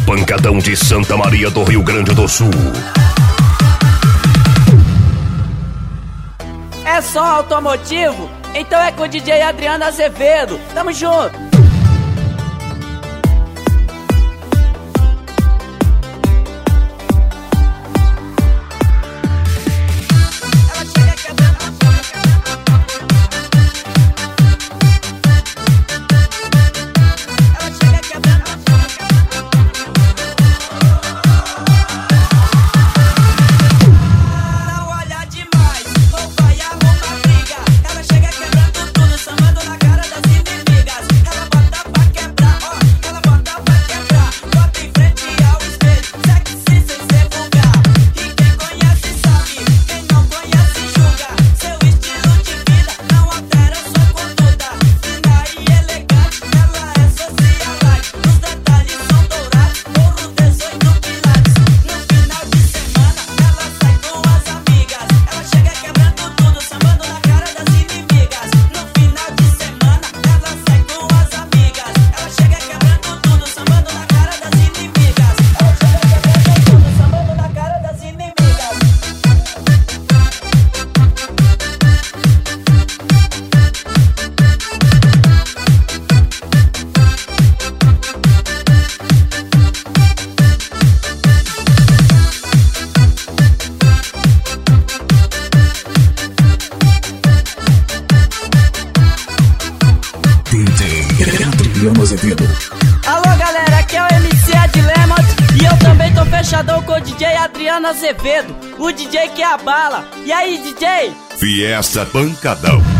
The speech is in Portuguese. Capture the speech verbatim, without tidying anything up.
Pancadão de Santa Maria do Rio Grande do Sul. É só automotivo? Então é com o D J Adriano Azevedo. Tamo junto. Alô galera, aqui é o M C Ed Lemons e eu também tô fechadão com o D J Adriano Azevedo, o D J que abala. E aí, D J? Fiesta Pancadão.